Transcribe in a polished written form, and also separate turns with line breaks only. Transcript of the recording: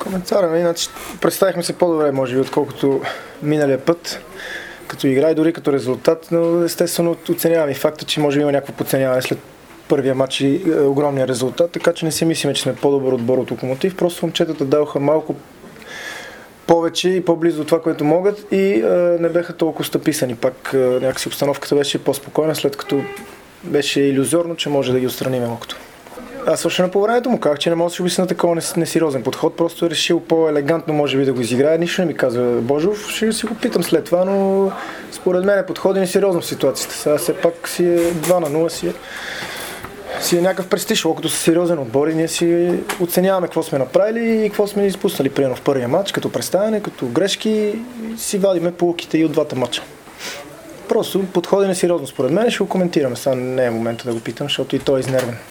Коментара, иначе представихме се по-добре, може би, отколкото миналия път, като игра и дори като резултат, но естествено оценявам и факта, че може би има някакво подценяване след първия матч и огромния резултат, така че не си мислиме, че сме по-добър отбор от Локомотив, просто момчетата даваха малко повече и по-близо до това, което могат и не беха толкова стъписани. Пак някакси обстановката беше по-спокойна, след като беше илюзорно, че може да ги отстраним малкото. Аз още на по времето му казах, че не може да се на такова несериозен подход, просто е решил по-елегантно може би да го изиграе. Нищо не ми казва Божов, ще си го питам след това, но според мен подходи несериозно в ситуацията. Сега все пак си е 2-0, си е някакъв престиж, колкото са сериозен отбор и ние си оценяваме какво сме направили и какво сме изпуснали приемно в първия матч, като представяне, като грешки и си вадиме полуките и от двата матча. Просто подходи несериозно според мен, ще го коментираме, сега не е момента да го питам, защото и той е изнервен.